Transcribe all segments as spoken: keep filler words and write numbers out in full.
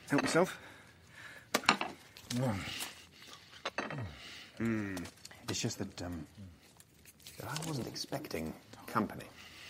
Help yourself. Mm. It's just that, um, that I wasn't expecting company.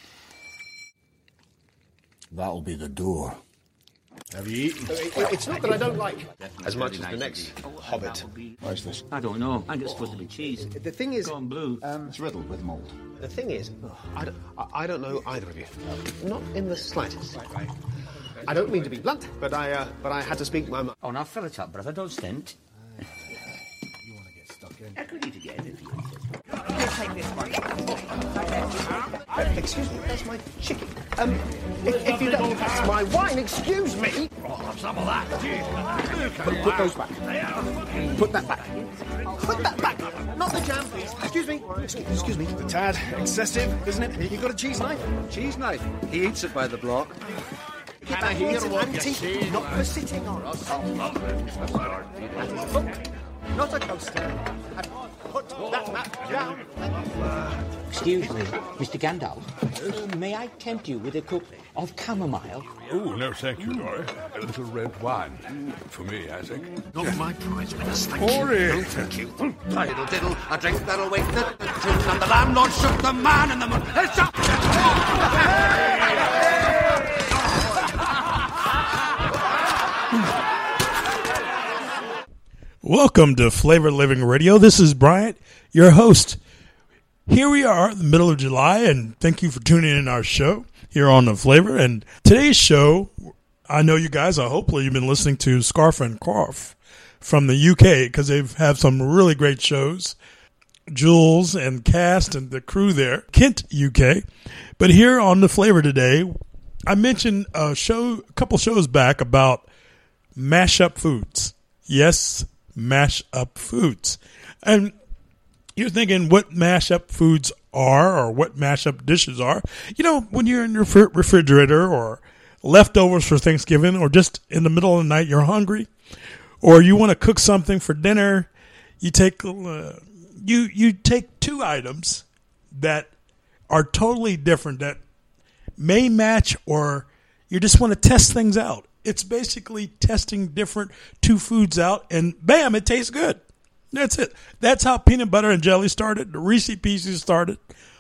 That'll be the door. Have you eaten? It's not that I don't like as much as the next Hobbit. Where's this? I don't know. I think it's supposed to be cheese. The thing is, Gone blue. Um, It's riddled with mold. the thing is, I don't, I don't know either of you. Not in the slightest. I don't mean to be blunt, but I, uh, but I had to speak my mind. Oh, now fill it up, brother. Don't stint. You want to get stuck in? I could eat again if you Uh, excuse me, that's my chicken. Um, if, if you don't, that's my wine. Excuse me. Oh, some of that. Put, put those back. Put that back. Put that back. Not the jam, please. Excuse me. Excuse, excuse me. A tad excessive, isn't it? You got a cheese knife? Cheese knife. He eats it by the block. Get that here, it's an antique, not for sitting on. And a book, not a coaster. And put that map down. Excuse me, Mister Gandalf. Uh, may I tempt you with a cup of chamomile? Oh, no, thank you, Dory. A little red wine. For me, I think. Not my prize winners, thank Dory! you. No, thank you. Diddle diddle, a drink that'll wake the tin, and the landlord shook the man in the moon. It's up! Welcome to Flavor Living Radio. This is Bryant, your host. Here we are in the middle of July, and thank you for tuning in our show here on The Flavor. And today's show, I know you guys, uh, hopefully you've been listening to Scarf and Carf from the U K, because they have some really great shows. Jules and Cast and the crew there, Kent, U K. But here on The Flavor today, I mentioned a show, a couple shows back about mashup foods. Yes, mash-up foods. And you're thinking what mash-up foods are or what mash-up dishes are. You know, when you're in your refrigerator or leftovers for Thanksgiving or just in the middle of the night you're hungry or you want to cook something for dinner, you take uh, you you take two items that are totally different that may match or you just want to test things out. It's basically testing different two foods out, and bam, it tastes good. That's it. That's how peanut butter and jelly started. The Reese's Pieces started.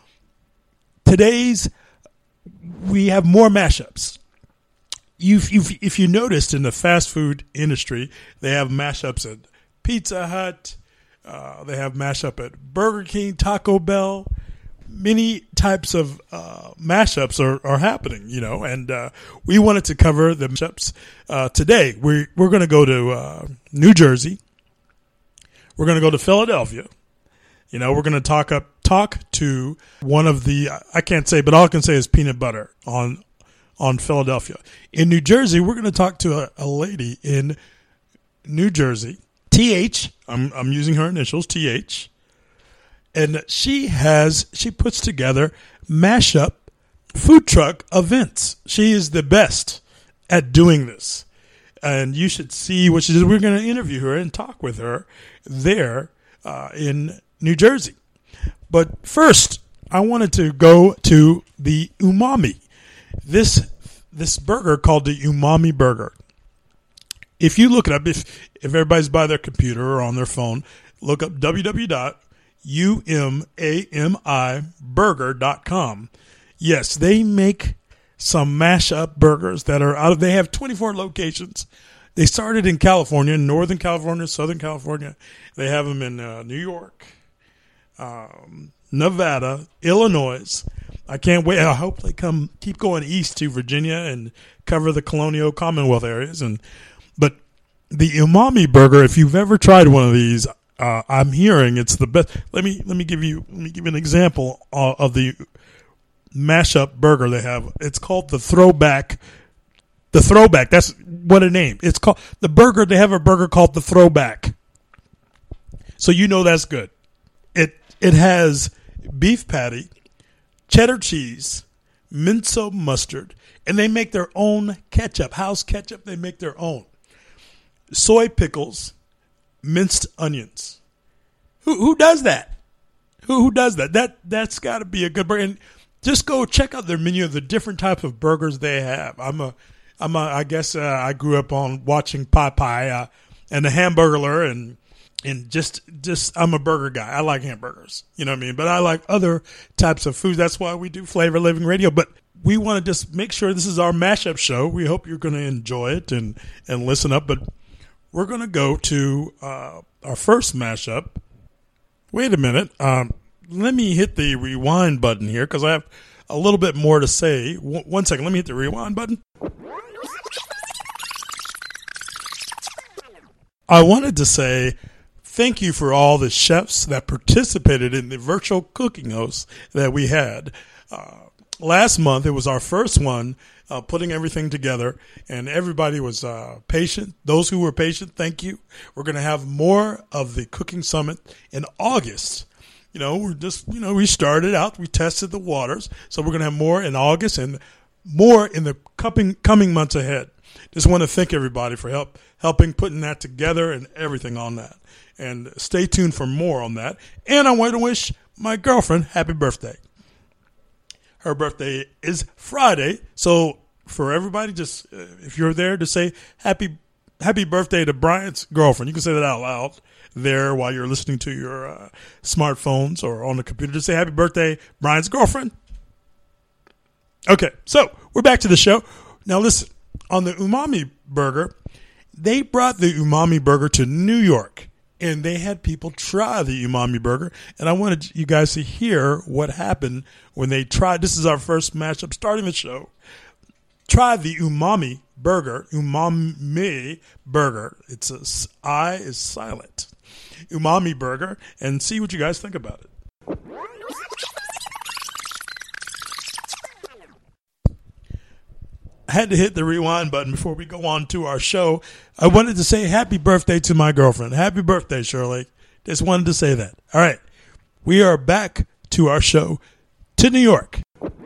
Today's, we have more mashups. You've, you've, if you noticed in the fast food industry, they have mashups at Pizza Hut. Uh, they have mashup at Burger King, Taco Bell. Many types of uh, mashups are, are happening, you know, and uh, we wanted to cover the mashups uh, today. We're, we're going to go to uh, New Jersey. We're going to go to Philadelphia. You know, we're going to talk up talk to one of the, I can't say, but all I can say is peanut butter on on Philadelphia. In New Jersey, we're going to talk to a, a lady in New Jersey, T H. I'm, I'm using her initials, T H. And she has, she puts together mashup food truck events. She is the best at doing this. And you should see what she does. We're going to interview her and talk with her there uh, in New Jersey. But first, I wanted to go to the umami. This this burger called the Umami Burger. If you look it up, if, if everybody's by their computer or on their phone, look up w w w dot U M A M I burger dot com. Yes, they make some mashup burgers that are out of, they have twenty-four locations. They started in California, Northern California, Southern California. They have them in uh, New York, um, Nevada, Illinois. I can't wait. I hope they come, keep going east to Virginia and cover the colonial Commonwealth areas. And, but the Umami Burger, if you've ever tried one of these, Uh, I'm hearing it's the best. Let me let me give you let me give you an example of, of the mashup burger they have. It's called the Throwback. The Throwback. That's what a name. It's called the burger. They have a burger called the Throwback. So you know that's good. It it has beef patty, cheddar cheese, miso mustard, and they make their own ketchup. House ketchup. They make their own. Soy pickles. Minced onions. Who who does that? Who who does that? That that's got to be a good burger. And just go check out their menu of the different types of burgers they have. I'm a I'm a, I guess uh, I grew up on watching Popeye uh, and the Hamburglar, and and just just I'm a burger guy. I like hamburgers, you know what I mean. But I like other types of food. That's why we do Flavor Living Radio. But we want to just make sure this is our mashup show. We hope you're going to enjoy it and and listen up. But we're going to go to uh, our first mashup. Wait a minute. Um, let me hit the rewind button here because I have a little bit more to say. W- one second. Let me hit the rewind button. I wanted to say thank you for all the chefs that participated in the virtual cooking hosts that we had. Uh, last month, it was our first one, uh, putting everything together, and everybody was uh, patient. Those who were patient, thank you. We're going to have more of the Cooking Summit in August. You know, we're just, you know, we started out, we tested the waters, so we're going to have more in August and more in the coming, coming months ahead. Just want to thank everybody for help helping putting that together and everything on that. And stay tuned for more on that. And I want to wish my girlfriend happy birthday. Her birthday is Friday. So for everybody, just uh, if you're there to say happy happy birthday to Brian's girlfriend, you can say that out loud there while you're listening to your uh, smartphones or on the computer. Just say happy birthday, Brian's girlfriend. Okay, so we're back to the show. Now listen, on the Umami Burger, they brought the Umami Burger to New York, and they had people try the Umami Burger, and I wanted you guys to hear what happened when they tried. This is our first mashup starting the show. Try the Umami Burger, Umami Burger. It's a I is silent. Umami Burger, and see what you guys think about it. I had to hit the rewind button before we go on to our show. I wanted to say happy birthday to my girlfriend. Happy birthday, Shirley. Just wanted to say that. All right. We are back to our show to New York.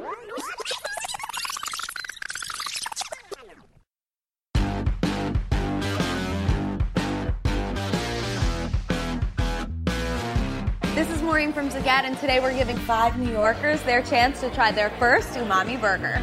This is Maureen from Zagat, and today we're giving five New Yorkers their chance to try their first Umami Burger.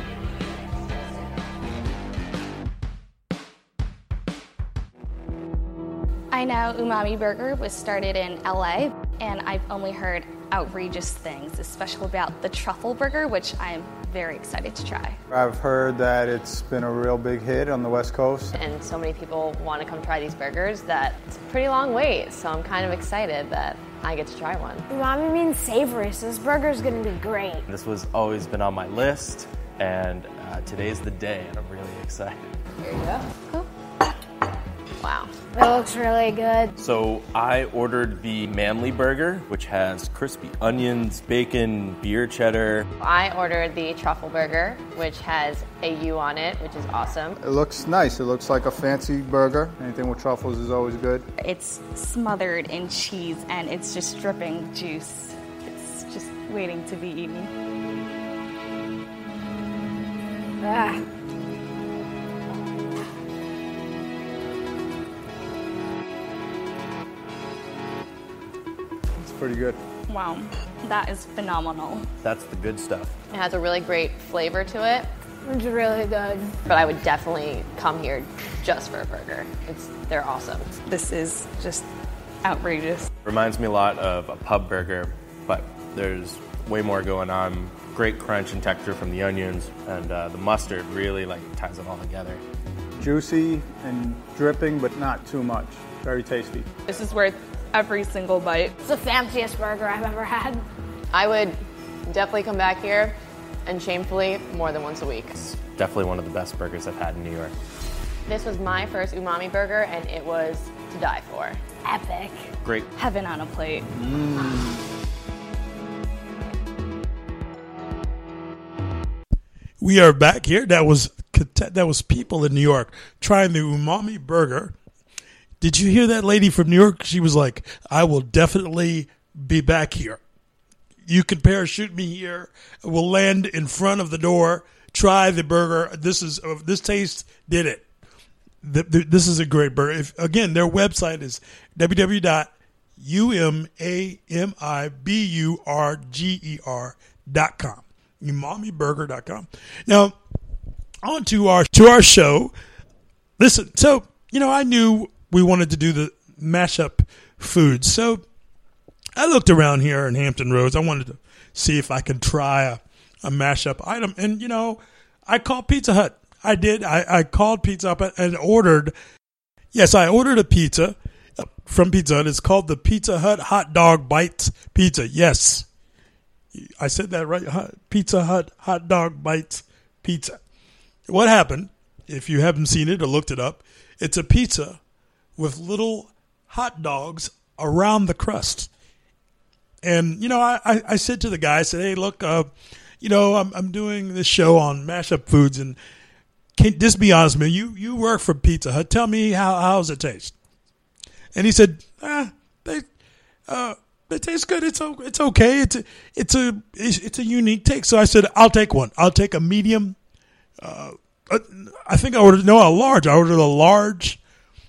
I know Umami Burger was started in L A, and I've only heard outrageous things, especially about the truffle burger, which I'm very excited to try. I've heard that it's been a real big hit on the West Coast. And so many people want to come try these burgers that it's a pretty long wait, so I'm kind of excited that I get to try one. Umami means savory, so this burger's going to be great. This was always been on my list, and uh, today's the day, and I'm really excited. Here you go. Cool. Wow. It looks really good. So I ordered the Manly Burger, which has crispy onions, bacon, beer cheddar. I ordered the Truffle Burger, which has a U on it, which is awesome. It looks nice. It looks like a fancy burger. Anything with truffles is always good. It's smothered in cheese, and it's just dripping juice. It's just waiting to be eaten. Ah. Pretty good. Wow, that is phenomenal. That's the good stuff. It has a really great flavor to it. It's really good. But I would definitely come here just for a burger. It's they're awesome. This is just outrageous. Reminds me a lot of a pub burger, but there's way more going on. Great crunch and texture from the onions, and uh, the mustard really like ties it all together. Juicy and dripping, but not too much. Very tasty. This is worth every single bite. It's the fanciest burger I've ever had. I would definitely come back here, and shamefully, more than once a week. It's definitely one of the best burgers I've had in New York. This was my first Umami Burger, and it was to die for. Epic. Great. Heaven on a plate. Mm. We are back here. That was that was people in New York trying the Umami Burger. Did you hear that lady from New York? She was like, I will definitely be back here. You can parachute me here. We'll land in front of the door. Try the burger. This is uh, this taste did it. The, the, this is a great burger. If, again, their website is w w w dot umami burger dot com. umami burger dot com. Now, on to our to our show. Listen, so you know, I knew we wanted to do the mashup foods, so I looked around here in Hampton Roads. I wanted to see if I could try a, a mashup item, and you know, I called Pizza Hut. I did. I, I called Pizza Hut and ordered. Yes, I ordered a pizza from Pizza Hut. It's called the Pizza Hut Hot Dog Bites Pizza. Yes, I said that right. Pizza Hut Hot Dog Bites Pizza. What happened, if you haven't seen it or looked it up, it's a pizza with little hot dogs around the crust. And, you know, I, I, I said to the guy, I said, hey, look, uh, you know, I'm I'm doing this show on mashup foods, and can just be honest with me, you, you work for Pizza Hut. Tell me, how how's it taste? And he said, ah, they, uh, it tastes good. It's it's okay. It's a, it's a it's a unique take. So I said, I'll take one. I'll take a medium. Uh, I think I ordered no a large. I ordered a large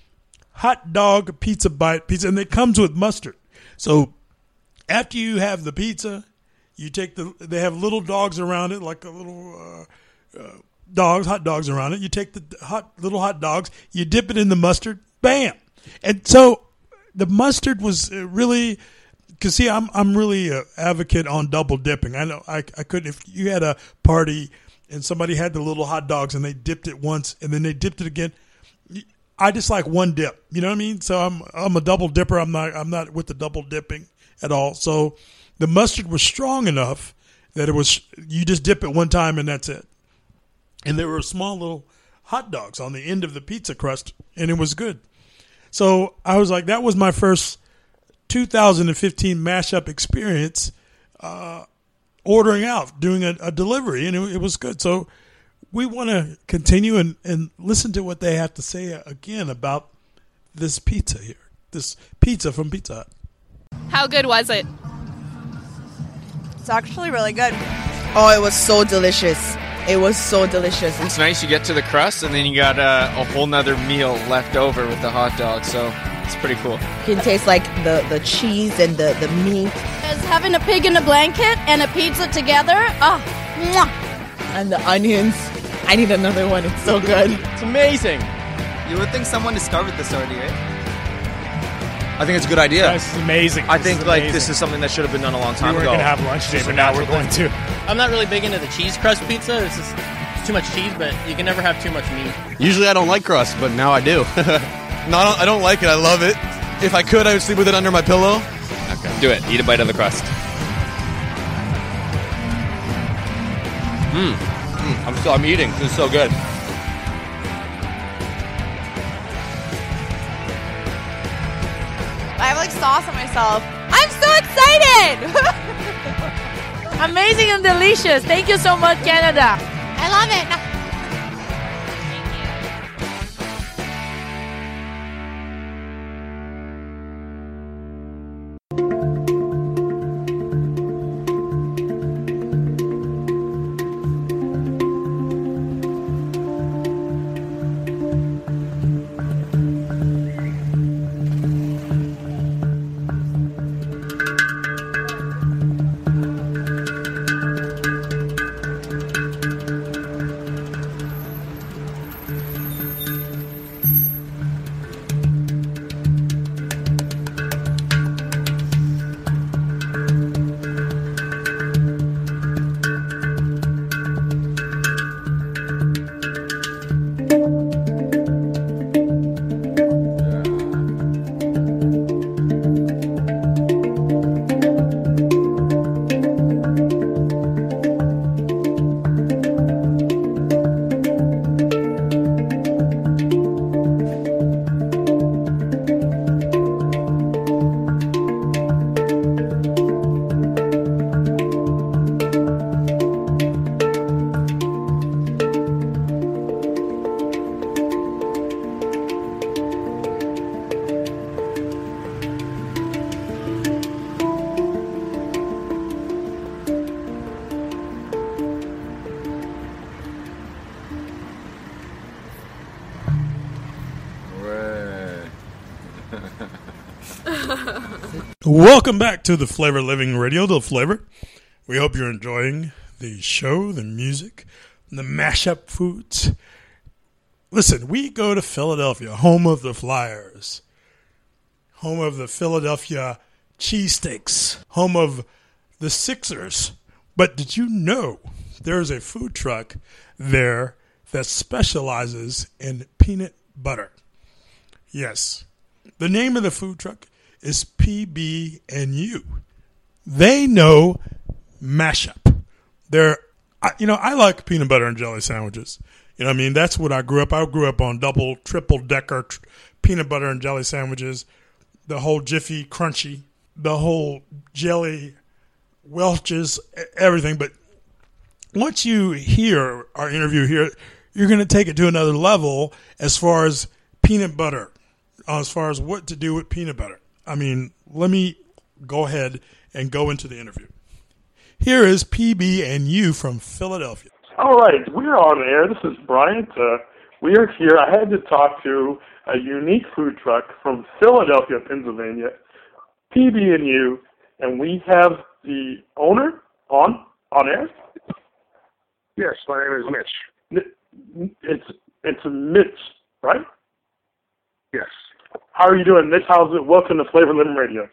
hot dog pizza bite pizza, and it comes with mustard. So after you have the pizza, you take the. They have little dogs around it, like a little uh, uh, dogs, hot dogs around it. You take the hot little hot dogs, you dip it in the mustard, bam. And so the mustard was really, because see, I'm I'm really an advocate on double dipping. I know I I couldn't, if you had a party and somebody had the little hot dogs and they dipped it once and then they dipped it again, I just like one dip. You know what I mean? So I'm I'm a double dipper. I'm not I'm not with the double dipping at all. So the mustard was strong enough that it was, you just dip it one time and that's it. And there were small little hot dogs on the end of the pizza crust, and it was good. So I was like, that was my first two thousand fifteen mashup experience, uh, ordering out, doing a, a delivery, and it, it was good. So we want to continue and, and listen to what they have to say again about this pizza here, this pizza from Pizza Hut. How good was it? It's actually really good. Oh, it was so delicious. It was so delicious. It's nice you get to the crust and then you got uh, a whole nother meal left over with the hot dog, so it's pretty cool. You can taste like the, the cheese and the, the meat. As having a pig in a blanket and a pizza together, ah, mwah. And the onions. I need another one. It's so good. It's amazing. You would think someone discovered this already, right? I think it's a good idea. This is amazing. I this think is like amazing. this is something that should have been done a long time we ago. We were going to have lunch today, but now we're going to. I'm not really big into the cheese crust pizza. It's just it's too much cheese, but you can never have too much meat. Usually I don't like crust, but now I do. No, I don't, I don't like it. I love it. If I could, I would sleep with it under my pillow. Okay. Do it. Eat a bite of the crust. Mmm. Mm. I'm still. I'm eating. This is so good. I have like sauce on myself. I'm so excited! Amazing and delicious. Thank you so much, Canada. I love it. Welcome back to the Flavor Living Radio, The Flavor. We hope you're enjoying the show, the music, the mashup foods. Listen, we go to Philadelphia, home of the Flyers, home of the Philadelphia cheesesteaks, home of the Sixers. But did you know there's a food truck there that specializes in peanut butter? Yes. The name of the food truck is P B and U. They know mashup. They're, you know, I like peanut butter and jelly sandwiches. You know what I mean? That's what I grew up. I grew up on double, triple decker tr- peanut butter and jelly sandwiches, the whole Jiffy Crunchy, the whole jelly Welch's, everything. But once you hear our interview here, you're going to take it to another level as far as peanut butter, as far as what to do with peanut butter. I mean, let me go ahead and go into the interview. Here is P B and U from Philadelphia. All right, we're on air. This is Bryant. Uh, we are here. I had to talk to a unique food truck from Philadelphia, Pennsylvania, P B and U, and we have the owner on on air. Yes, my name is Mitch. It's it's Mitch, right? Yes. How are you doing, Mitch? How's it? Welcome to Flavor Living Radio.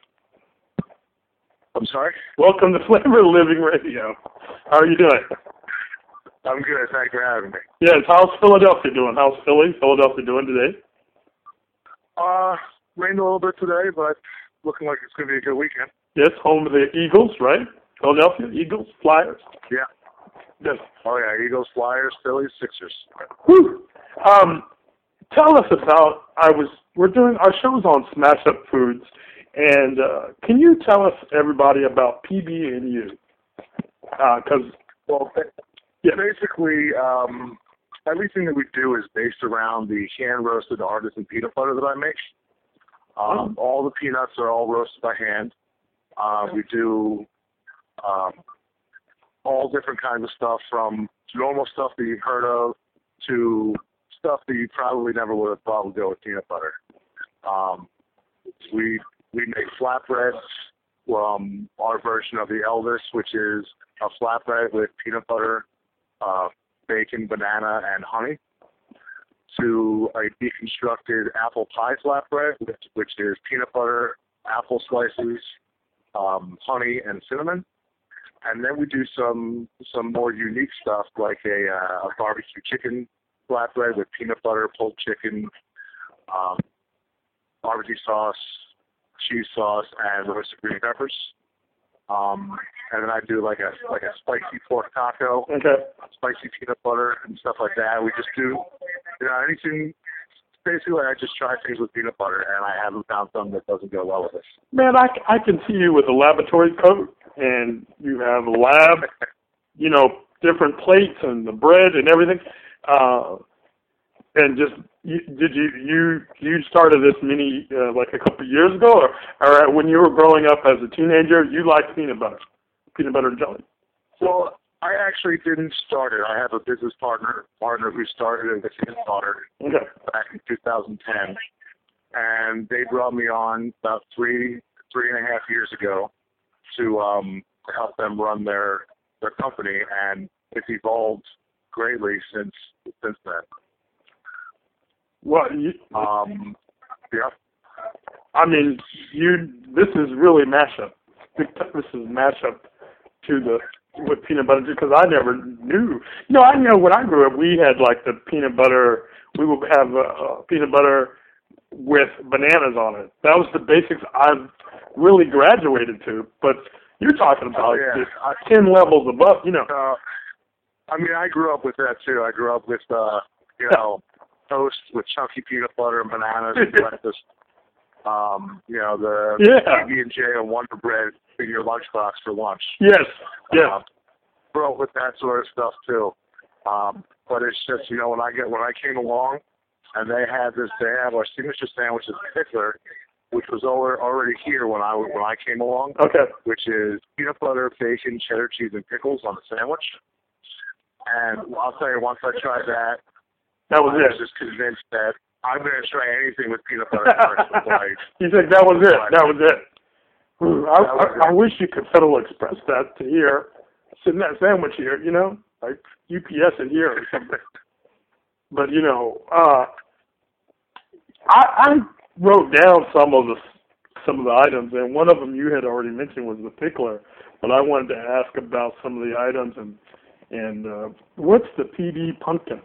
I'm sorry? Welcome to Flavor Living Radio. How are you doing? I'm good. Thanks for having me. Yes. How's Philadelphia doing? How's Philly? Philadelphia doing today? Uh, rained a little bit today, but looking like it's going to be a good weekend. Yes, home of the Eagles, right? Philadelphia, Eagles, Flyers. Yeah. Yes. Oh, yeah. Eagles, Flyers, Phillies, Sixers. Whew. Um, tell us about, I was, we're doing, our show's on Smash Up Foods, and uh, can you tell us, everybody, about P B and U? Because, uh, well, yeah. basically, um, everything that we do is based around the hand-roasted artisan peanut butter that I make. Um, oh. All the peanuts are all roasted by hand. Uh, we do um, all different kinds of stuff, from normal stuff that you've heard of to stuff that you probably never would have thought would go with peanut butter. Um, we we make flatbreads, um, our version of the Elvis, which is a flatbread with peanut butter, uh, bacon, banana, and honey, to a deconstructed apple pie flatbread, which, which is peanut butter, apple slices, um, honey, and cinnamon. And then we do some some more unique stuff, like a, uh, a barbecue chicken flatbread with peanut butter, pulled chicken, um, barbecue sauce, cheese sauce, and roasted green peppers. Um, and then I do like a like a spicy pork taco, okay, spicy peanut butter, and stuff like that. We just do, you know, anything. Basically, I just try things with peanut butter, and I haven't found something that doesn't go well with it. Man, I, I can see you with a laboratory coat, and you have a lab, you know, different plates and the bread and everything. Uh, and just, you, did you, you, you started this many, uh, like a couple of years ago, or, or when you were growing up as a teenager, you liked peanut butter, peanut butter and jelly? Well, I actually didn't start it. I have a business partner partner who started it with his daughter okay. back in two thousand ten, and they brought me on about three three and a half years ago to um, help them run their their company, and it's evolved greatly since since then. Well, you, um, yeah. I mean, you. This is really mashup. This is mashup to the. With peanut butter, because I never knew. You know, I know when I grew up, we had like the peanut butter. We would have uh, peanut butter with bananas on it. That was the basics I've really graduated to. But you're talking about oh, yeah. just uh, ten levels above. You know. Uh, I mean, I grew up with that too. I grew up with uh, you know toast with chunky peanut butter and bananas and breakfast. Um, you know, the yeah. P B and J and Wonder Bread in your lunchbox for lunch. Yes, yes. Uh, grew up with that sort of stuff too. Um, but it's just, you know, when I get when I came along, and they had this, they have our signature sandwich in particular, which was already here when I when I came along. Okay. Which is peanut butter, bacon, cheddar cheese, and pickles on the sandwich. And I'll tell you, once I tried that, that was I it. was just convinced that I'm going to try anything with peanut butter first. Like, you think that was it? That was it. Ooh, I, that was I, it. I wish you could Federal Express that to here, sitting that sandwich here, you know? like U P S it here or something. But you know, uh, I, I wrote down some of the some of the items, and one of them you had already mentioned was the pickler. But I wanted to ask about some of the items and and uh, what's the P B pumpkin?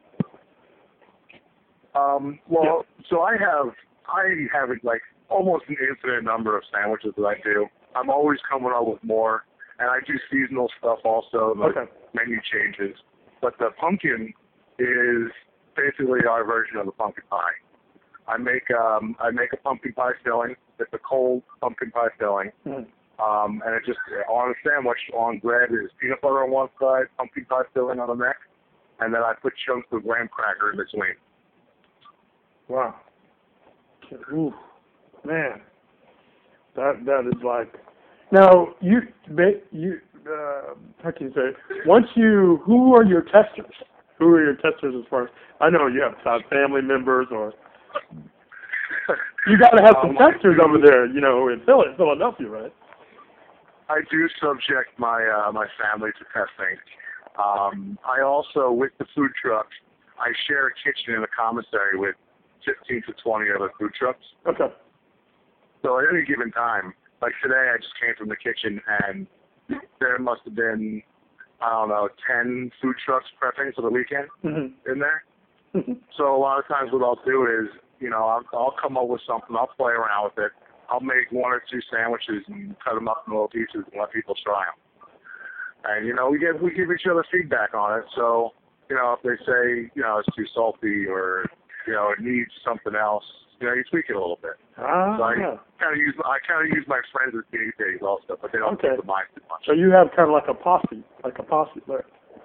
Um, well, yeah. so I have I have like almost an infinite number of sandwiches that I do. I'm always coming up with more, and I do seasonal stuff also, like okay. menu changes. But the pumpkin is basically our version of the pumpkin pie. I make um, I make a pumpkin pie filling. It's a cold pumpkin pie filling, mm. um, and it just on a sandwich on bread is peanut butter on one side, pumpkin pie filling on the next, and then I put chunks of graham cracker in between. Wow. Ooh, man, that that is like. Now you you uh, how can you say? Once you, who are your testers? Who are your testers as far as I know? You have family members, or you got to have some um, testers do, over there. You know, in Philadelphia, right? I do subject my uh, my family to testing. Um, I also, with the food trucks, I share a kitchen in a commissary with fifteen to twenty other food trucks. Okay. So at any given time, like today, I just came from the kitchen, and there must have been, I don't know, ten food trucks prepping for the weekend mm-hmm. in there. Mm-hmm. So a lot of times what I'll do is, you know, I'll, I'll come up with something, I'll play around with it, I'll make one or two sandwiches and cut them up in little pieces and let people try them. And, you know, we get we give each other feedback on it. So, you know, if they say, you know, it's too salty or, you know, it needs something else, you know, you tweak it a little bit. Ah, so I yeah. kind of use I kind of use my friends as guinea pigs also, but they don't okay. take the mind too much. So you have kind of like a posse, like a posse there.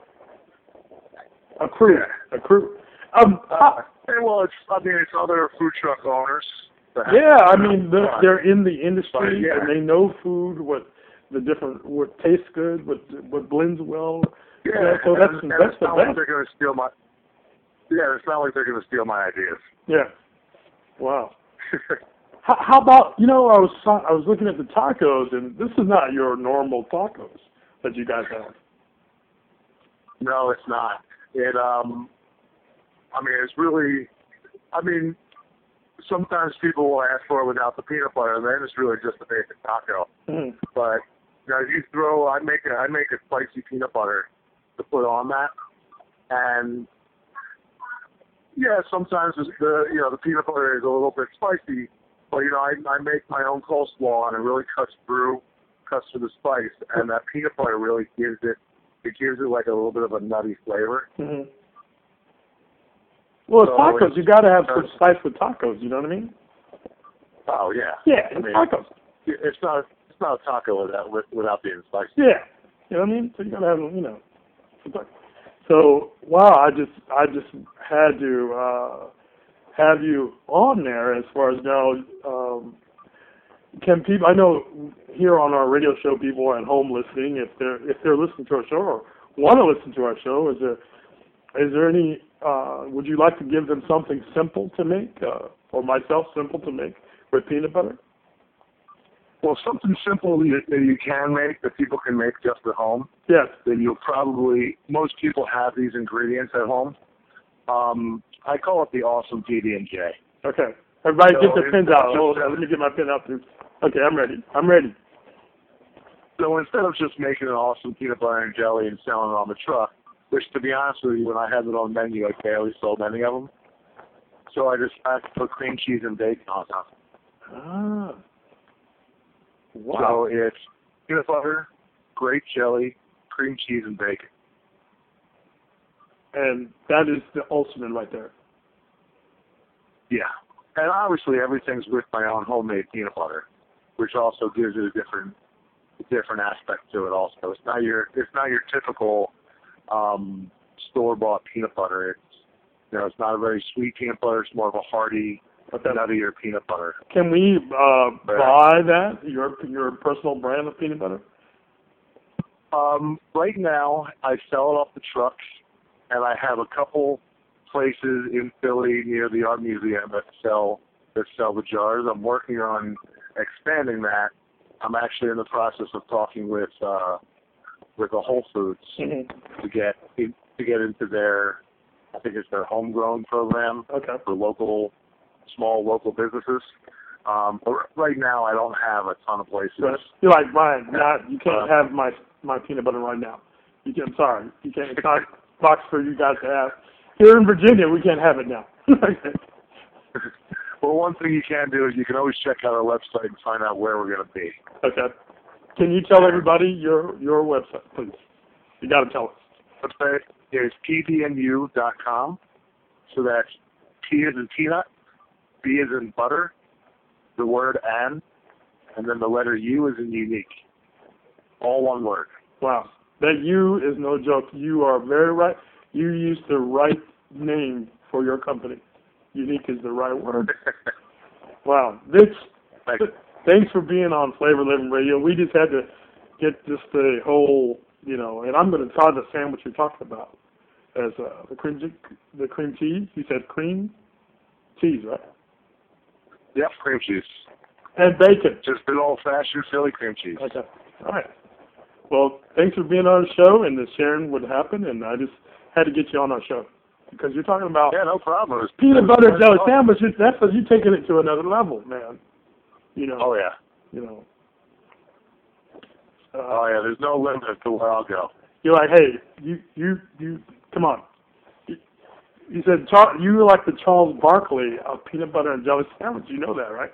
A crew, yeah. a crew. Um, uh, and well, it's I mean it's other food truck owners. Yeah, I mean they're, they're in the industry yeah. and they know food, what the different, what tastes good, what what blends well. Yeah, yeah so that's and, that's and it's the not best. like they're going to steal my. Yeah, it's not like they're going to steal my ideas. Yeah. Wow. how, how about you know I was I was looking at the tacos, and this is not your normal tacos that you guys have. No, it's not. It um, I mean it's really, I mean. Sometimes people will ask for it without the peanut butter, and then it's really just a basic taco. Mm. But you know, if you throw, I make a, I make a spicy peanut butter to put on that, and yeah, sometimes the you know the peanut butter is a little bit spicy, but you know I I make my own coleslaw, and it really cuts through, cuts through the spice, and that peanut butter really gives it, it gives it like a little bit of a nutty flavor. Mm-hmm. Well, so tacos, it's, you got to have some spice with tacos. You know what I mean? Oh yeah. Yeah, I mean, tacos. It's not it's not a taco without without being spicy. Yeah, you know what I mean. So you got to have you know. So wow, I just I just had to uh, have you on there as far as now. Um, can people? I know here on our radio show, people are at home listening. If they're if they're listening to our show or want to listen to our show, is there is there any? Uh, would you like to give them something simple to make, uh, or myself simple to make with peanut butter? Well, something simple that you can make, that people can make just at home. Yes. Then you'll probably, most people have these ingredients at home. Um, I call it the awesome P B and J. Okay. Everybody so get their pins out. Hold on, let me get my pin out too. Okay, I'm ready. I'm ready. So instead of just making an awesome peanut butter and jelly and selling it on the truck, which, to be honest with you, when I had it on the menu, I barely sold any of them. So I just had to put cream cheese and bacon on top. Ah. Wow. So it's peanut butter, grape jelly, cream cheese, and bacon. And that is the ultimate right there. Yeah. And obviously everything's with my own homemade peanut butter, which also gives it a different different aspect to it also. It's not your it's not your typical Um, store-bought peanut butter. It's you know, it's not a very sweet peanut butter. It's more of a hearty, okay. nuttier peanut butter. Can we uh, buy that? Your your personal brand of peanut butter? Um, right now, I sell it off the trucks, and I have a couple places in Philly near the Art Museum that sell that sell the jars. I'm working on expanding that. I'm actually in the process of talking with. Uh, with a Whole Foods Mm-hmm. to get in, to get into their, I think it's their homegrown program Okay. for local, small local businesses. Um, but right now, I don't have a ton of places. But you're like, Brian, not, you can't Uh, have my my peanut butter right now. You can, I'm sorry. You can't, it's not a box for you guys to have. Here in Virginia, we can't have it now. Well, one thing you can do is you can always check out our website and find out where we're going to be. Okay. Can you tell everybody your your website, please? You got to tell us. Website is p b n u dot com. So that's T as in peanut, B as in butter, the word and, and then the letter U as in unique. All one word. Wow. That U is no joke. You are very right. You used the right name for your company. Unique is the right word. Wow. This, thanks for being on Flavor Living Radio. We just had to get just the whole, you know, and I'm going to try the sandwich you're talking about as uh, the cream the cream cheese. You said cream cheese, right? Yep, cream cheese. And bacon. Just good old-fashioned Philly cream cheese. Okay. All right. Well, thanks for being on the show and the sharing would happen, and I just had to get you on our show. Because you're talking about yeah, no problem. It's, peanut butter and jelly sandwiches. That's what you're taking it to another level, man. You know. Oh yeah. You know. Uh, oh yeah. There's no limit to where I'll go. You're like, hey, you, you, you, come on. You, you said Char- you were like the Charles Barkley of peanut butter and jelly sandwich. You know that, right?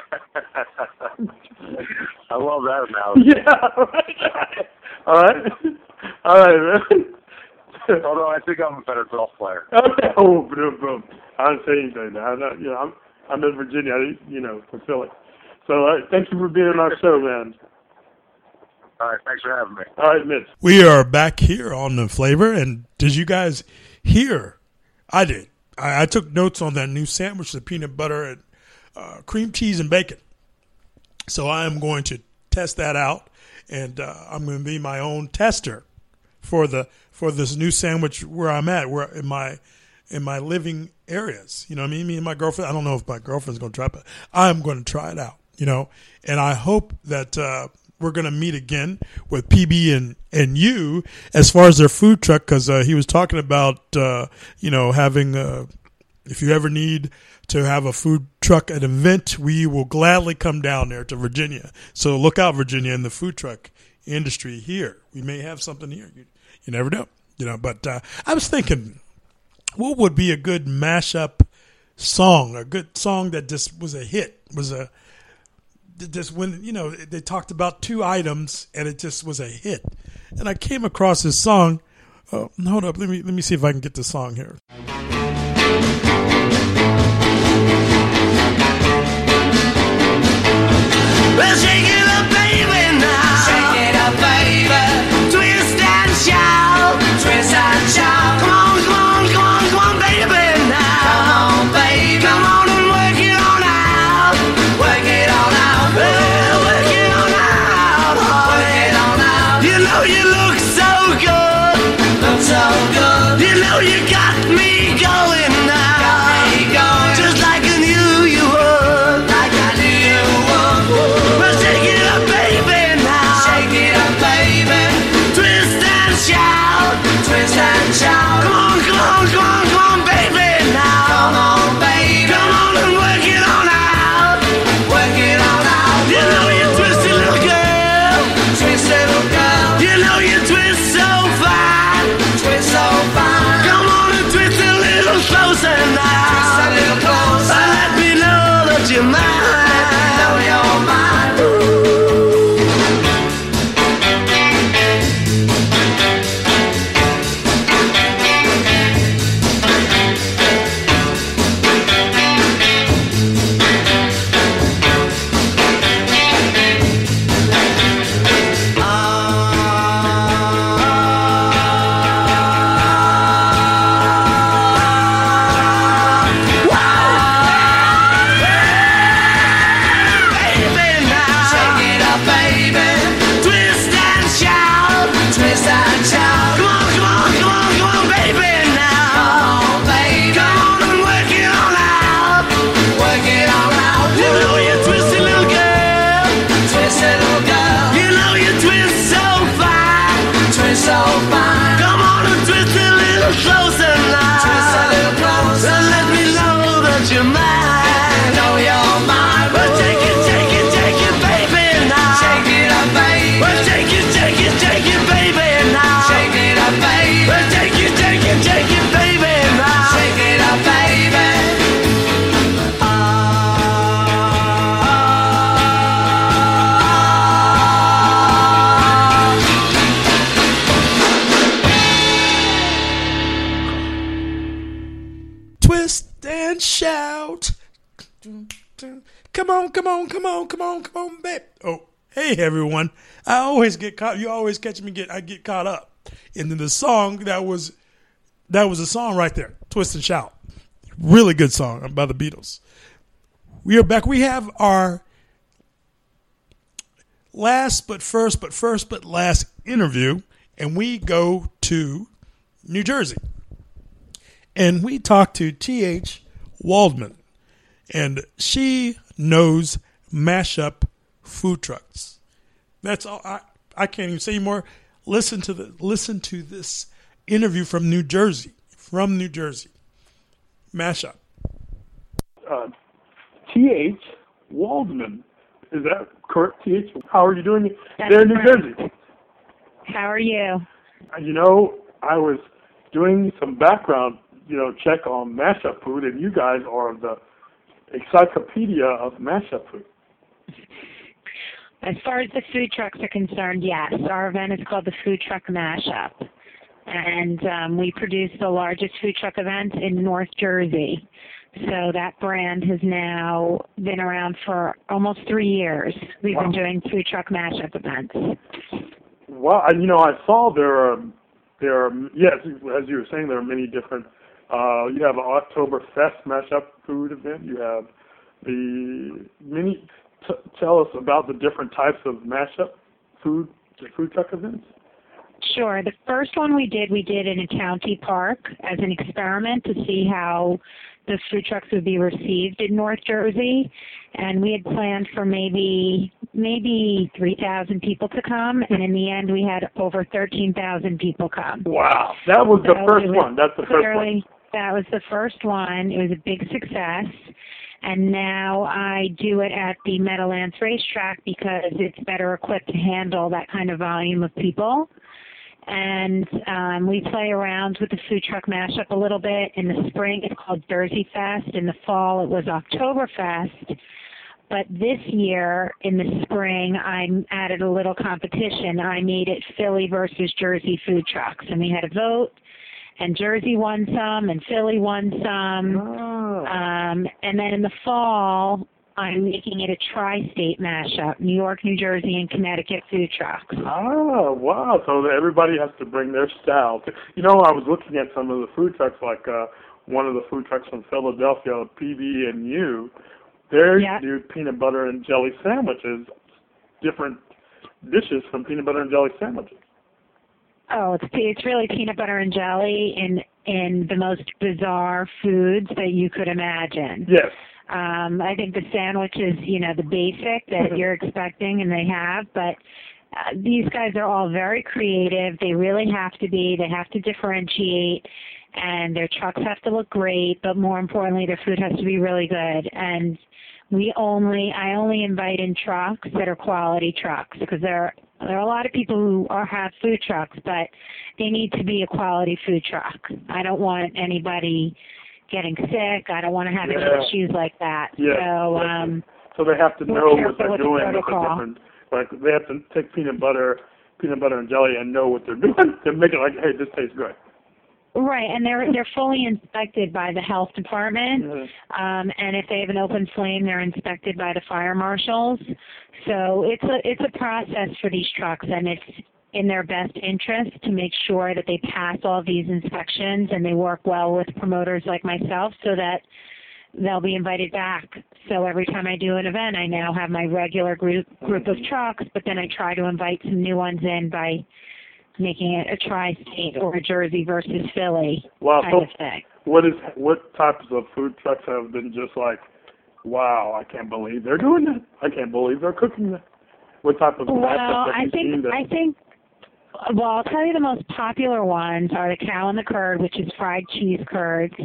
I love that analogy. Yeah. Right. All right. All right, man. Although I think I'm a better golf player. Okay. Oh, boom, boom. I didn't say anything. I'm not, you know, I'm I'm in Virginia. You know, from Philly. So uh, thank you for being on our show, man. All right. Thanks for having me. All right, Mitch. We are back here on the Flavor, and did you guys hear? I did. I, I took notes on that new sandwich, the peanut butter and uh, cream cheese and bacon. So I am going to test that out, and uh, I'm going to be my own tester for the for this new sandwich where I'm at, where in my in my living areas. You know what I mean? Me and my girlfriend, I don't know if my girlfriend's going to try it, but I'm going to try it out, you know. And I hope that uh, we're going to meet again with P B and, and you as far as their food truck, because uh, he was talking about, uh, you know, having, uh, if you ever need to have a food truck at an event, we will gladly come down there to Virginia. So look out, Virginia, in the food truck industry here. We may have something here. You, you never know, you know. But uh, I was thinking, what would be a good mashup song, a good song that just was a hit, was a just when, you know, they talked about two items and it just was a hit. And I came across this song. Oh, hold up, let me let me see if I can get the song here. Well, shake it up, baby, now. Shake it up, baby. Twist and shout. Twist and shout. Come on, come on, come on, come on, baby, now. Come on, baby. Come on and work it on out. Work it on out. Well, work it on out. Work it on out. You know you look so good. Look so good. You know you got me going. you're mine. Know you're mine. Well, take it, take it, take it, baby, now. Shake it up, baby. Well, take it, take it, take it, baby, now. Shake it up, baby. Well, take it, take it, take it, baby, now. Shake it up, baby. Twist and shout. Come on, come on, come on, come on, come on, babe. Oh, hey everyone. I always get caught you always catch me get I get caught up. And then the song that was that was a song right there. Twist and Shout. Really good song by the Beatles. We are back. We have our last but first but first but last interview, and we go to New Jersey. And we talked to T H Waldman, and she knows mashup food trucks. That's all. I, I can't even say more. Listen to the listen to this interview from New Jersey. From New Jersey, mashup. Uh, T H Waldman, is that correct? T H, how are you doing That's there in New correct. Jersey? How are you? You know, I was doing some background, you know, check on mashup food, and you guys are the encyclopedia of mashup food. As far as the food trucks are concerned, yes. Our event is called the Food Truck Mashup. And um, we produce the largest food truck event in North Jersey. So that brand has now been around for almost three years. We've Wow. been doing food truck mashup events. Well, I, you know, I saw there are, there are, yes, as you were saying, there are many different, uh, you have an Oktoberfest mashup food event. You have the many, t- tell us about the different types of mashup food, food truck events. Sure. The first one we did, we did in a county park as an experiment to see how the food trucks would be received in North Jersey. And we had planned for maybe maybe three thousand people to come, and in the end we had over thirteen thousand people come. Wow. That was the So first it was one. That's the first clearly, one. That was the first one. It was a big success. And now I do it at the Meadowlands Racetrack because it's better equipped to handle that kind of volume of people. And um, we play around with the food truck mashup a little bit. In the spring, it's called Jersey Fest. In the fall, it was Oktoberfest. But this year, in the spring, I added a little competition. I made it Philly versus Jersey food trucks. And we had a vote, and Jersey won some, and Philly won some. Oh. Um, and then in the fall, I'm making it a tri-state mashup, New York, New Jersey, and Connecticut food trucks. Oh, wow. So that everybody has to bring their style. You know, I was looking at some of the food trucks, like uh, one of the food trucks from Philadelphia, P B and U. They Yeah. do peanut butter and jelly sandwiches, different dishes from peanut butter and jelly sandwiches. Oh, it's it's really peanut butter and jelly in in the most bizarre foods that you could imagine. Yes. Um, I think the sandwich is, you know, the basic that you're expecting, and they have, but uh, these guys are all very creative. They really have to be. They have to differentiate, and their trucks have to look great, but more importantly, their food has to be really good. And we only, I only invite in trucks that are quality trucks, because there, there are a lot of people who are, have food trucks, but they need to be a quality food truck. I don't want anybody getting sick. I don't want to have Yeah. any issues like that. Yeah. So, um, So they have to we're know what careful they're with the doing with the protocol. different, like they have to take peanut butter, peanut butter and jelly and know what they're doing to make it like, hey, this tastes good. Right, and they're they're fully inspected by the health department, Mhm. um, and if they have an open flame, they're inspected by the fire marshals. So it's a it's a process for these trucks, and it's in their best interest to make sure that they pass all these inspections and they work well with promoters like myself, so that they'll be invited back. So every time I do an event, I now have my regular group group of trucks, but then I try to invite some new ones in by making it a tri-state or a Jersey versus Philly Wow. kind So of thing. what is what types of food trucks have been just like, wow, I can't believe they're doing that. I can't believe they're cooking that. What type of Well, mashups have I you seen think that? I think. Well, I'll tell you the most popular ones are the cow and the curd, which is fried cheese curds,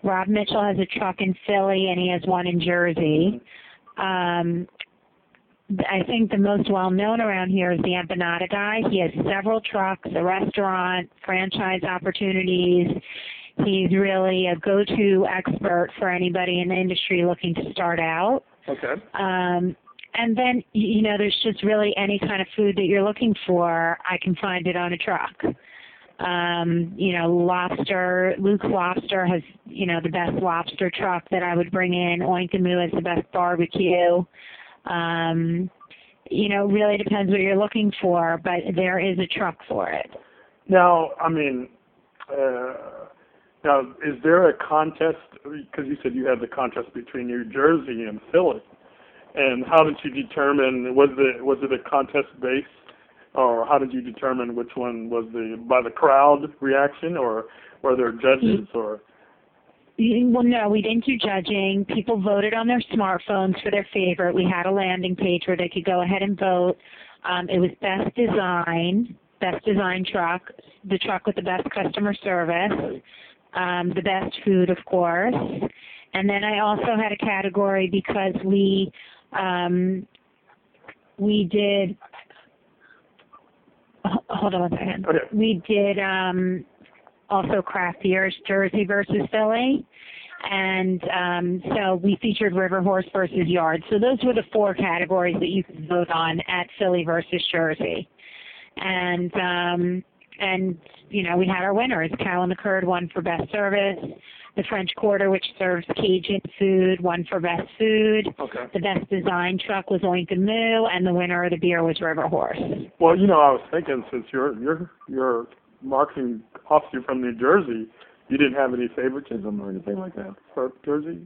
Rob Mitchell has a truck in Philly, and he has one in Jersey. Um, I think the most well-known around here is the Empanada guy. He has several trucks, a restaurant, franchise opportunities. He's really a go-to expert for anybody in the industry looking to start out. Okay. Um, and then, you know, there's just really any kind of food that you're looking for, I can find it on a truck. Um, you know, lobster, Luke's Lobster has, you know, the best lobster truck that I would bring in. Oink and Moo has the best barbecue. Um, you know, really depends what you're looking for, but there is a truck for it. Now, I mean, uh, now, is there a contest, because you said you had the contest between New Jersey and Philly, and how did you determine, was it, was it a contest based, or how did you determine which one was the, by the crowd reaction, or were there judges, or? Well, no, we didn't do judging. People voted on their smartphones for their favorite. We had a landing page where they could go ahead and vote. Um, it was best design, best design truck, the truck with the best customer service, um, the best food, of course. And then I also had a category because we um, we did. Hold on one second. Okay. We did. Um, also craft beers, Jersey versus Philly. And um, so we featured River Horse versus Yard. So those were the four categories that you could vote on at Philly versus Jersey. And, um, and you know, we had our winners. Cow and the Curd won for best service. The French Quarter, which serves Cajun food, won for best food. Okay. The best design truck was Oink and Moo, and the winner of the beer was River Horse. Well, you know, I was thinking, since you're, you're, you're marketing officer from New Jersey, you didn't have any favoritism or anything like that for Jersey?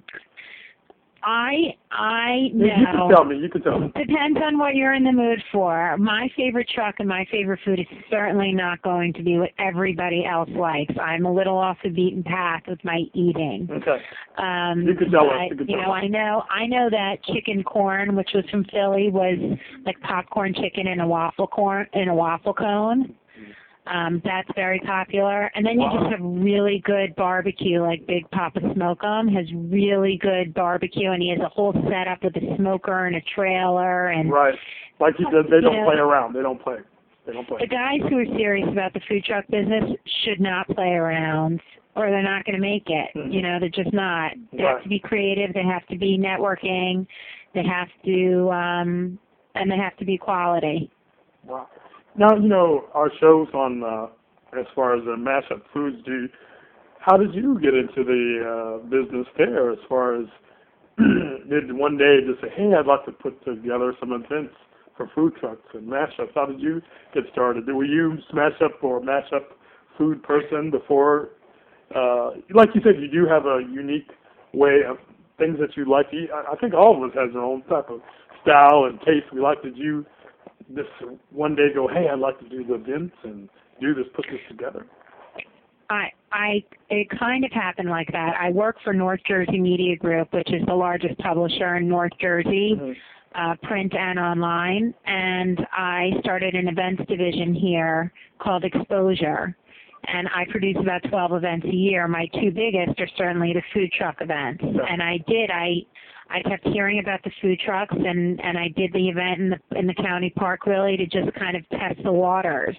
I I know. You can tell me. You can tell me. Depends on what you're in the mood for. My favorite truck and my favorite food is certainly not going to be what everybody else likes. I'm a little off the beaten path with my eating. Okay. Um, you can tell but, us. You, can you tell know, us. I know. I know that chicken corn, which was from Philly, was like popcorn chicken in a waffle corn in a waffle cone. Um, that's very popular. And then you Wow. just have really good barbecue, like Big Papa Smoke'em has really good barbecue, and he has a whole setup with a smoker and a trailer. And Right. Like you said, they you don't know, play around. They don't play. They don't play. The guys who are serious about the food truck business should not play around, or they're not going to make it. Mm-hmm. You know, they're just not. They Right. have to be creative. They have to be networking. They have to, um, and they have to be quality. Wow. Now, you know, our shows on, uh, as far as the mashup foods, do you, how did you get into the uh, business there as far as, did one day just say, hey, I'd like to put together some events for food trucks and mashups? How did you get started? Were you smash up or mashup food person before? Uh, like you said, you do have a unique way of things that you like to eat. I, I think all of us has our own type of style and taste we like. Did you this one day go, hey, I'd like to do the events and do this, put this together? I, I, it kind of happened like that. I work for North Jersey Media Group, which is the largest publisher in North Jersey, mm-hmm. uh, print and online, and I started an events division here called Exposure, and I produce about twelve events a year. My two biggest are certainly the food truck events, yeah. and I did, I I kept hearing about the food trucks, and, and I did the event in the, in the county park really to just kind of test the waters.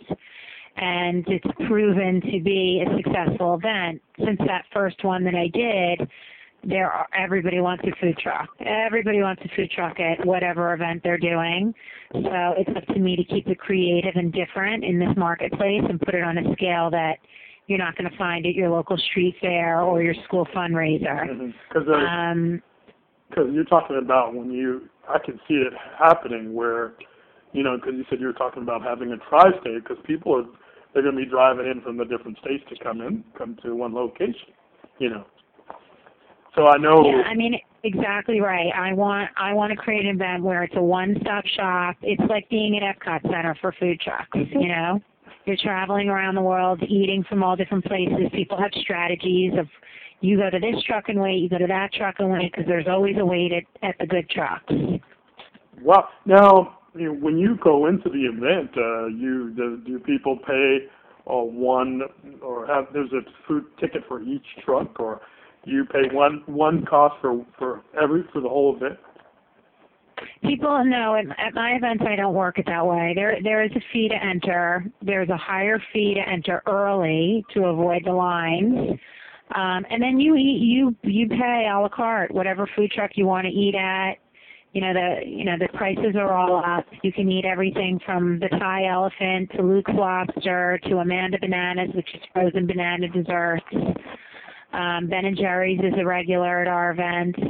And it's proven to be a successful event. Since that first one that I did, there are, everybody wants a food truck. Everybody wants a food truck at whatever event they're doing. So it's up to me to keep it creative and different in this marketplace and put it on a scale that you're not going to find at your local street fair or your school fundraiser. Because mm-hmm. um, you're talking about when you, I can see it happening where, you know, because you said you were talking about having a tri-state, because people are, they're going to be driving in from the different states to come in, come to one location, you know. So I know. Yeah, I mean, exactly right. I want I want to create an event where it's a one-stop shop. It's like being at Epcot Center for food trucks, you know. You're traveling around the world, eating from all different places. People have strategies of you go to this truck and wait, you go to that truck and wait, because there's always a wait at, at the good trucks. Wow. Now, you know, when you go into the event, uh, you do, do people pay uh, one or have there's a food ticket for each truck, or you pay one one cost for for every for the whole event. People know at, at my events I don't work it that way. There there is a fee to enter. There's a higher fee to enter early to avoid the lines. Um, and then you eat you you pay a la carte, whatever food truck you want to eat at. You know the you know the prices are all up. You can eat everything from the Thai Elephant to Luke's Lobster to Amanda Bananas, which is frozen banana desserts. Um, Ben and Jerry's is a regular at our events.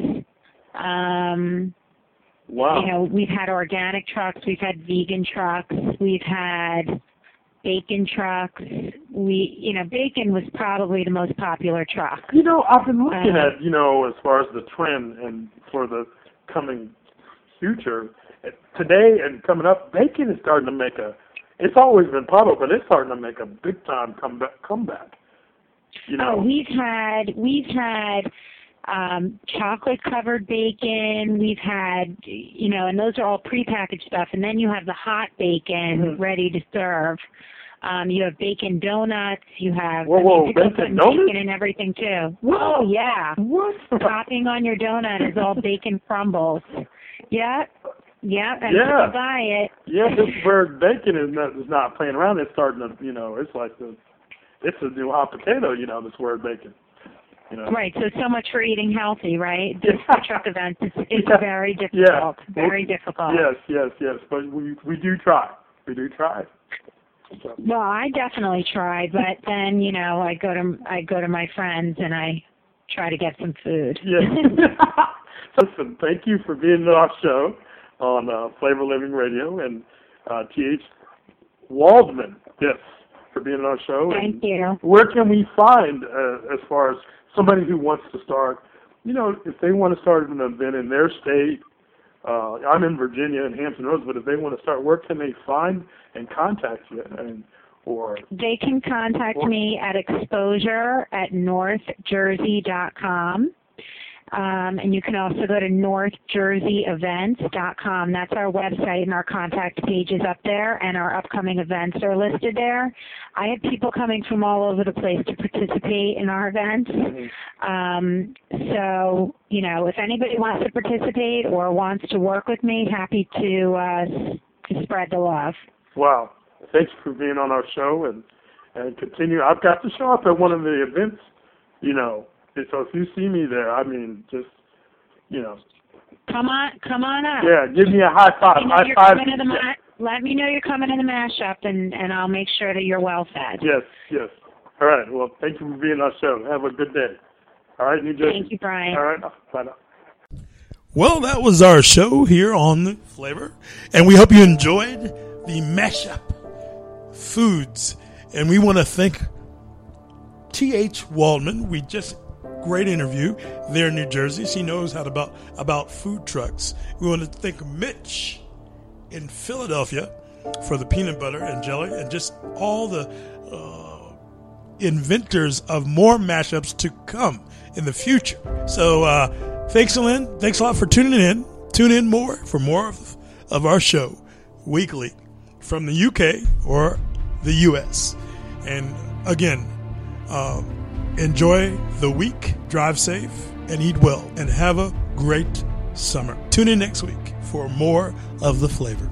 Um, wow. You know, we've had organic trucks, we've had vegan trucks, we've had bacon trucks. We, you know, bacon was probably the most popular truck. You know, I've been looking Uh, at, you know, as far as the trend and for the coming future, today and coming up, bacon is starting to make a, it's always been popular, but it's starting to make a big time comeback. comeback. You know, Oh, we've had we've had um, chocolate covered bacon. We've had you know, and those are all prepackaged stuff. And then you have the hot bacon Mm-hmm. ready to serve. Um, you have bacon donuts. You have Whoa, I mean, whoa, people bacon put donuts? bacon and everything too. Oh yeah. What? Topping on your donut is all bacon crumbles. Yeah. Yeah, and Yeah. you buy it. yeah, this word bacon is not is not playing around. It's starting to, you know, it's like the, it's a new hot potato. You know, this word bacon. You know. Right, so so much for eating healthy, right? This food truck event is, is Yeah. very Yeah. difficult, very difficult. Yes, yes, yes. But we we do try. We do try. So. Well, I definitely try, but then you know I go to I go to my friends and I try to get some food. Yeah. Listen, thank you for being on our show on uh, Flavor Living Radio, and uh, T H Waldman, yes, for being on our show. Thank and you. Where can we find, uh, as far as somebody who wants to start, you know, if they want to start an event in their state, uh, I'm in Virginia in Hampton Roads, but if they want to start, where can they find and contact you? And or They can contact me at exposure at north jersey dot com. Um, and you can also go to north jersey events dot com. That's our website, and our contact page is up there, and our upcoming events are listed there. I have people coming from all over the place to participate in our events. Um, so, you know, if anybody wants to participate or wants to work with me, happy to, uh, to spread the love. Wow. Thanks for being on our show, and, and continue. I've got to show up at one of the events, you know. So if you see me there, I mean, just, you know. Come on, come on up. Yeah, give me a high five. Let me know High you're five. coming to the ma- Let me know you're coming to the mashup, and, and I'll make sure that you're well fed. Yes, yes. All right. Well, thank you for being on our show. Have a good day. All right, New Jersey. Thank you, Brian. All right. Bye now. Well, that was our show here on the Flavor, and we hope you enjoyed the mashup foods. And we want to thank T H Waldman. We just great interview there in New Jersey. She knows how to about about food trucks. We want to thank Mitch in Philadelphia for the peanut butter and jelly, and just all the uh, inventors of more mashups to come in the future. So uh, thanks, Lynn. Thanks a lot for tuning in. Tune in more for more of, of our show weekly from the U K or the U S. And again, um, enjoy the week, drive safe, and eat well, and have a great summer. Tune in next week for more of the Flavor.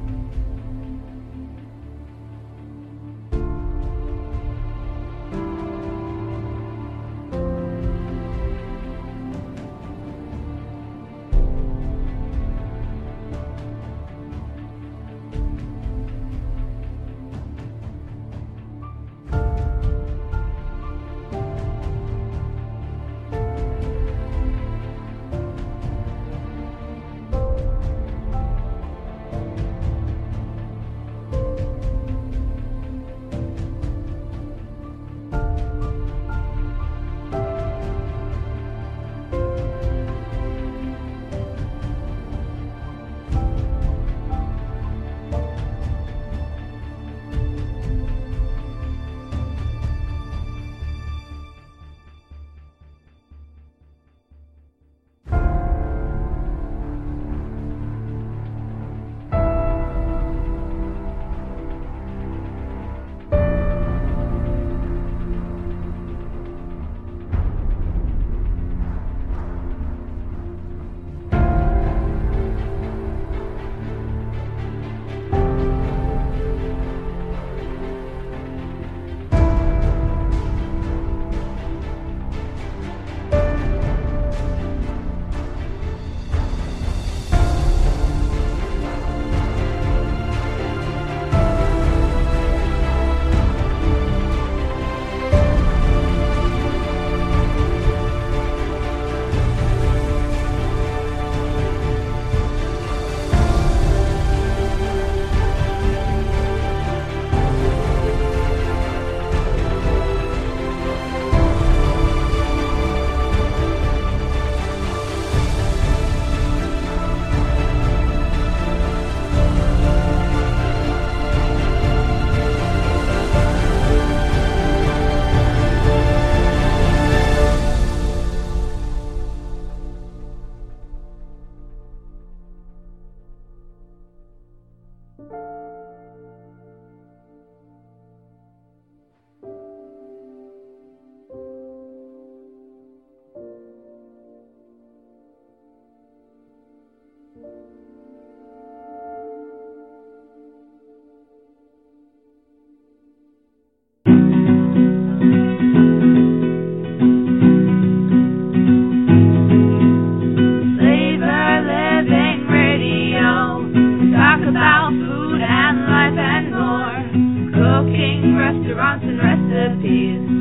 Flavor Living Radio. We talk about food and life and more. Cooking, restaurants, and recipes.